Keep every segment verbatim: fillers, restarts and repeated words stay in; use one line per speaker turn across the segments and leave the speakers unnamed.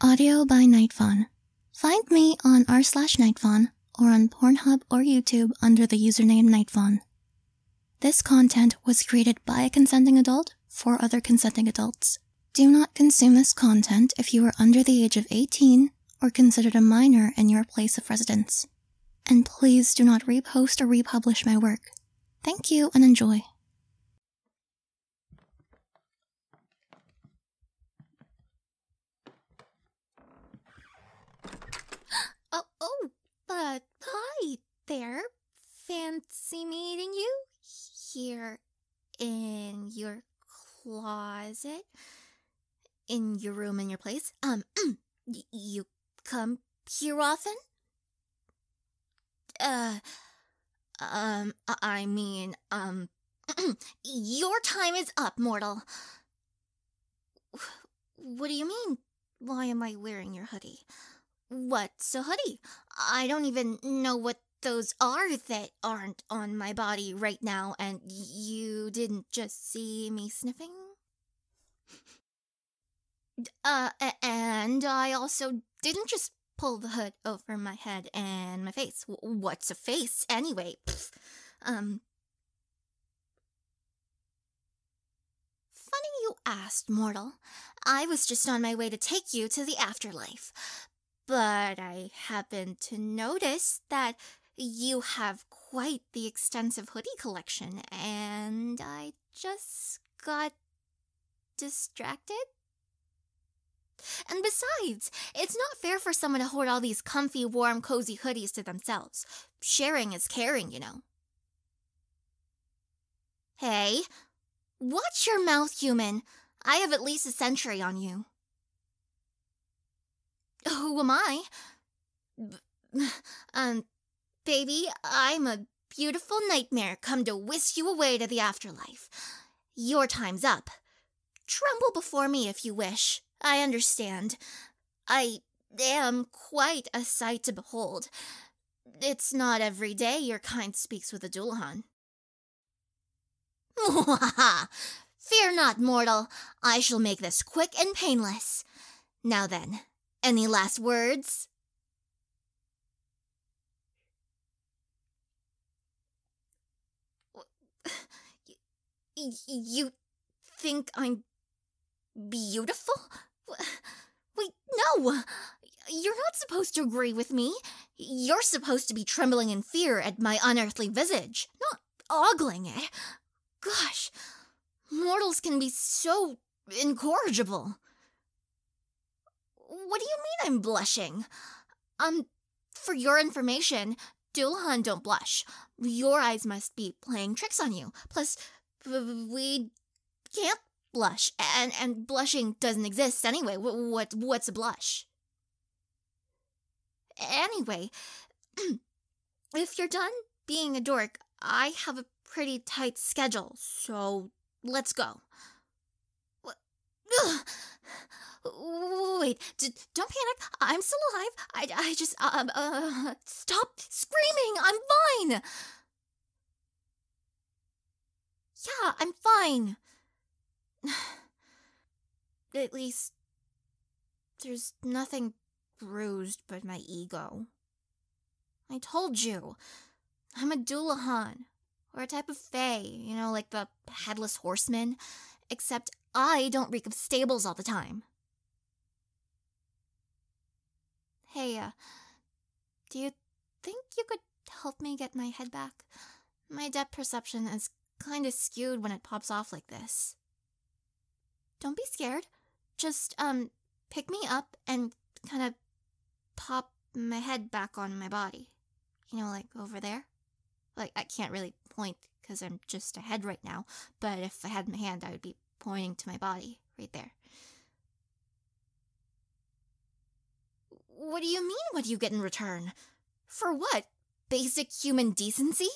Audio by Nightfawn. Find me on r slash Nightfawn or on Pornhub or YouTube under the username Nightfawn. This content was created by a consenting adult for other consenting adults. Do not consume this content if you are under the age of eighteen or considered a minor in your place of residence. And please do not repost or republish my work. Thank you and enjoy.
Oh, oh, but hi there. Fancy meeting you here in your closet, in your room, in your place. Um, y- you come here often? Uh, um, I I mean, um, your time is up, mortal. What do you mean? Why am I wearing your hoodie? What's a hoodie? I don't even know what those are that aren't on my body right now, and you didn't just see me sniffing? Uh, a- and I also didn't just pull the hood over my head and my face. W- What's a face, anyway? Pfft. Um, funny you asked, mortal. I was just on my way to take you to the afterlife. But I happened to notice that you have quite the extensive hoodie collection, and I just got distracted. And besides, it's not fair for someone to hoard all these comfy, warm, cozy hoodies to themselves. Sharing is caring, you know. Hey, watch your mouth, human. I have at least a century on you. Who am I? B- um, baby, I'm a beautiful nightmare come to whisk you away to the afterlife. Your time's up. Tremble before me if you wish. I understand. I am quite a sight to behold. It's not every day your kind speaks with a Dullahan. Fear not, mortal. I shall make this quick and painless. Now then, any last words? Y- You think I'm beautiful? Wait, no! You're not supposed to agree with me. You're supposed to be trembling in fear at my unearthly visage, not ogling it. Gosh, mortals can be so incorrigible. What do you mean I'm blushing? Um, for your information, Dullahan don't blush. Your eyes must be playing tricks on you. Plus, w- we can't blush, and and blushing doesn't exist anyway. What what what's a blush? Anyway, if you're done being a dork, I have a pretty tight schedule, so let's go. What? Ugh. Wait, d- don't panic. I'm still alive. I, I just, um, uh, stop screaming. I'm fine. Yeah, I'm fine. At least, there's nothing bruised but my ego. I told you, I'm a Dullahan, or a type of fae, you know, like the headless horseman, except I don't reek of stables all the time. Hey, uh, do you think you could help me get my head back? My depth perception is kinda skewed when it pops off like this. Don't be scared. Just, um, pick me up and kinda pop my head back on my body. You know, like over there? Like, I can't really point because I'm just a head right now, but if I had my hand, I would be pointing to my body right there. What do you mean, what do you get in return? For what? Basic human decency?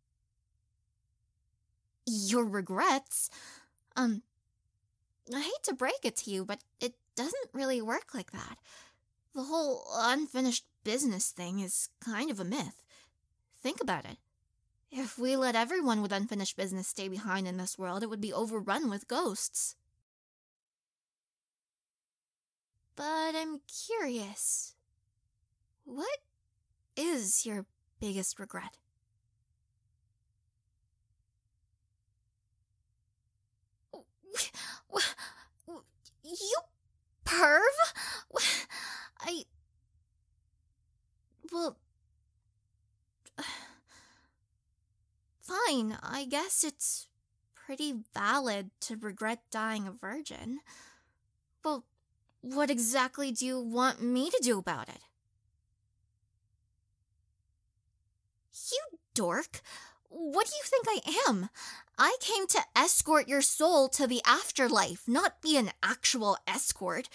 Your regrets? Um, I hate to break it to you, but it doesn't really work like that. The whole unfinished business thing is kind of a myth. Think about it. If we let everyone with unfinished business stay behind in this world, it would be overrun with ghosts. But I'm curious. What is your biggest regret? You perv? I... Well... Fine, I guess it's pretty valid to regret dying a virgin. Well, what exactly do you want me to do about it? You dork! What do you think I am? I came to escort your soul to the afterlife, not be an actual escort.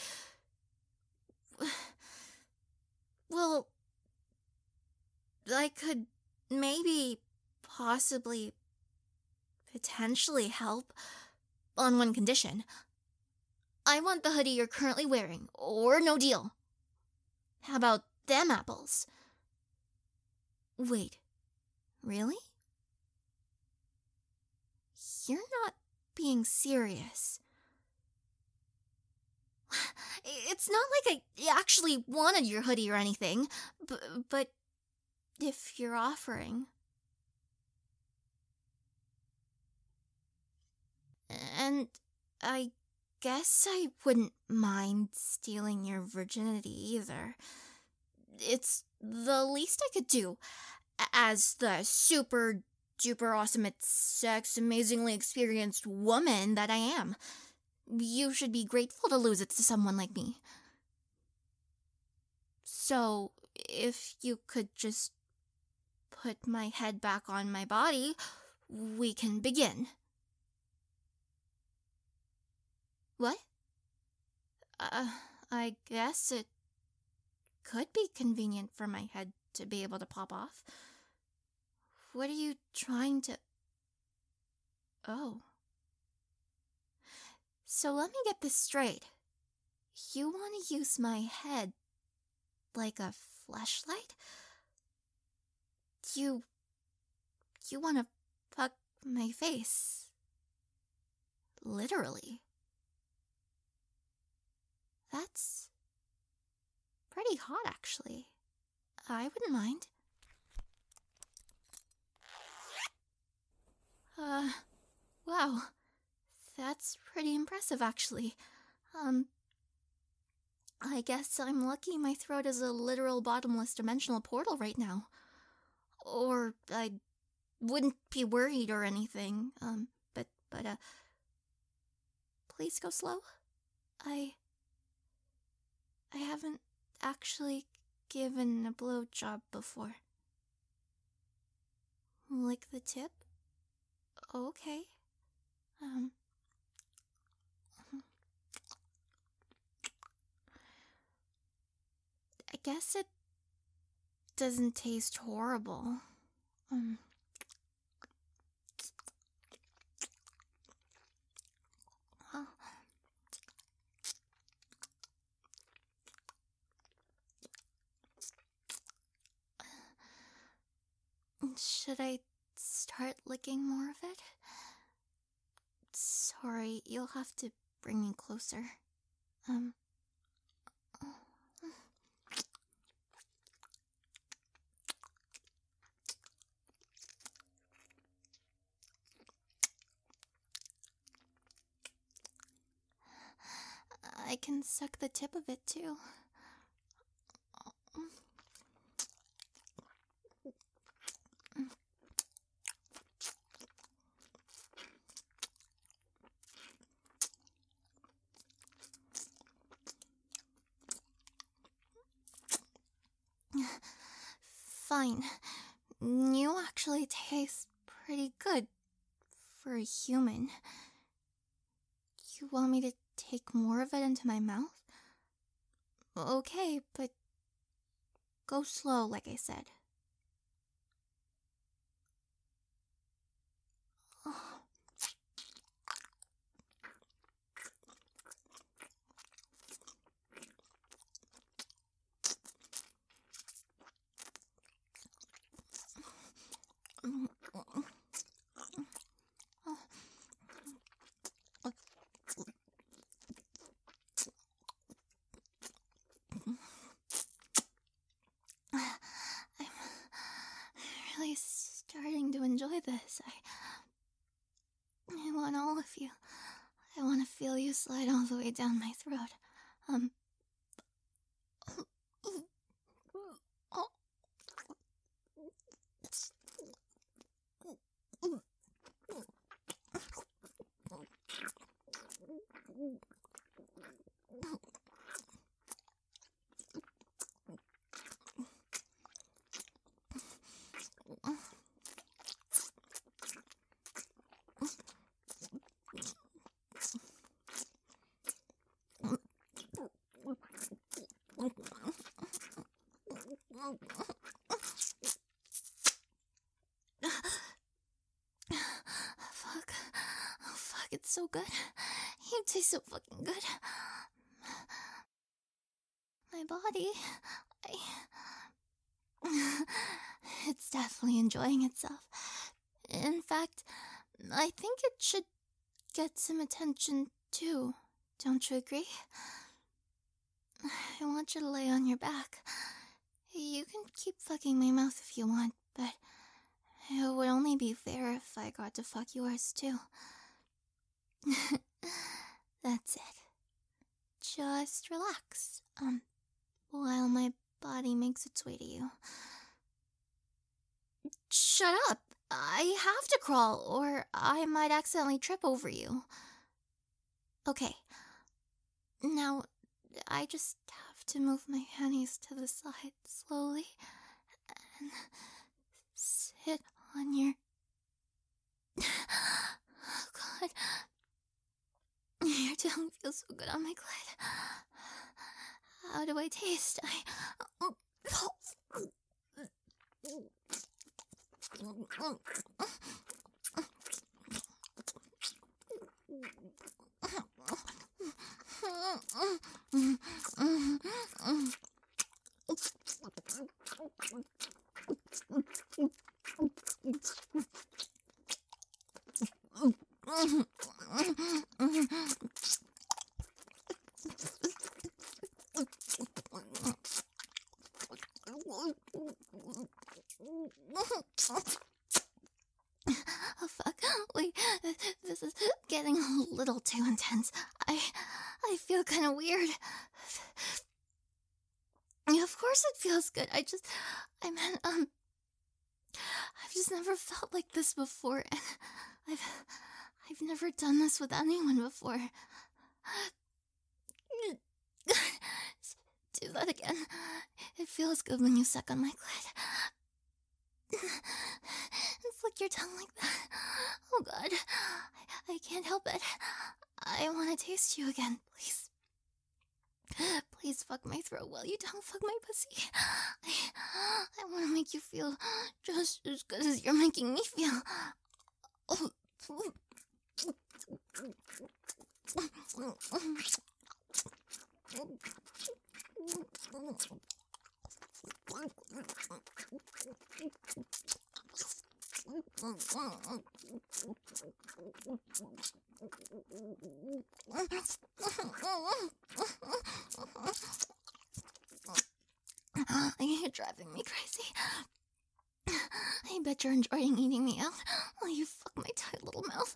Well, I could maybe, possibly, potentially help on one condition. I want the hoodie you're currently wearing, or no deal. How about them apples? Wait, really? You're not being serious. It's not like I actually wanted your hoodie or anything, b- but if you're offering... And I guess I wouldn't mind stealing your virginity either. It's the least I could do, as the super duper awesome at sex, amazingly experienced woman that I am. You should be grateful to lose it to someone like me. So, if you could just put my head back on my body, we can begin. What? Uh, I guess it could be convenient for my head to be able to pop off. What are you trying to... Oh. So let me get this straight. You want to use my head like a fleshlight? You... You want to fuck my face. Literally. That's pretty hot, actually. I wouldn't mind. Uh, wow. That's pretty impressive, actually. Um, I guess I'm lucky my throat is a literal bottomless dimensional portal right now. Or I wouldn't be worried or anything, um, but, but, uh, please go slow. I, I haven't actually given a blowjob before. Lick the tip? Okay. Um. I guess it doesn't taste horrible. Um. Oh. Should I start licking more of it? Sorry, you'll have to bring me closer. Um. I can suck the tip of it too. Fine. You actually taste pretty good for a human. You want me to take more of it into my mouth? Okay, but go slow, like I said. Oh. you. I want to feel you slide all the way down my throat. Um. Fuck. Oh, fuck, it's so good. You taste so fucking good. My body, I... It's definitely enjoying itself. In fact, I think it should get some attention too. Don't you agree? I want you to lay on your back. You can keep fucking my mouth if you want, but it would only be fair if I got to fuck yours too. That's it. Just relax, um, while my body makes its way to you. Shut up! I have to crawl, or I might accidentally trip over you. Okay. Now, I just have to move my panties to the side slowly and sit on your... Oh, God. Your tongue feels so good on my clit. How do I taste? I... Oh, fuck. Wait, this is getting a little too intense. I I feel kind of weird. Of course it feels good. I just, I meant, um, I've just never felt like this before, and I've, I've never done this with anyone before. Do that again. It feels good when you suck on my clit. And flick your tongue like that. Oh, God. I, I can't help it. I want to taste you again, please. Please fuck my throat while you don't fuck my pussy. I, I want to make you feel just as good as you're making me feel. Oh. You're driving me crazy. I bet you're enjoying eating me out while you fuck my tight little mouth.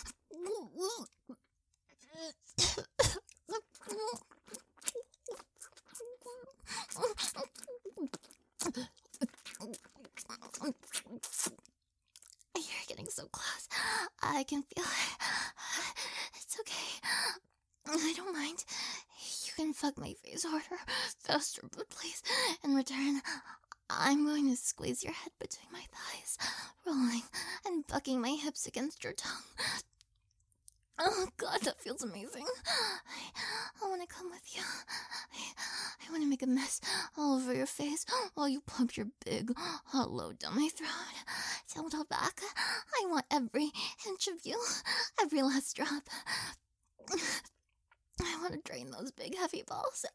You're getting so close. I can feel it. It's okay. I don't mind. You can fuck my face harder, faster, but please, in return, I'm going to squeeze your head between my thighs, rolling and bucking my hips against your tongue. Oh, God, that feels amazing. I, I want to come with you. I, I want to make a mess all over your face while you pump your big, hot load down my throat. Don't hold back. I want every inch of you, every last drop. I want to drain those big, heavy balls.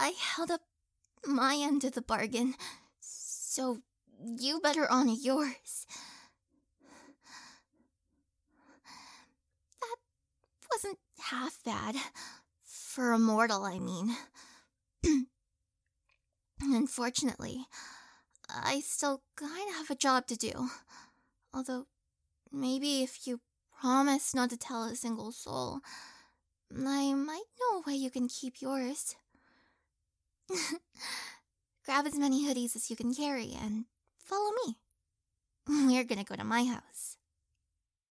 I held up my end of the bargain, so you better honor yours. That wasn't half bad. For a mortal, I mean. Unfortunately, I still kinda have a job to do. Although, maybe if you promise not to tell a single soul, I might know a way you can keep yours. Grab as many hoodies as you can carry and follow me. We're gonna go to my house.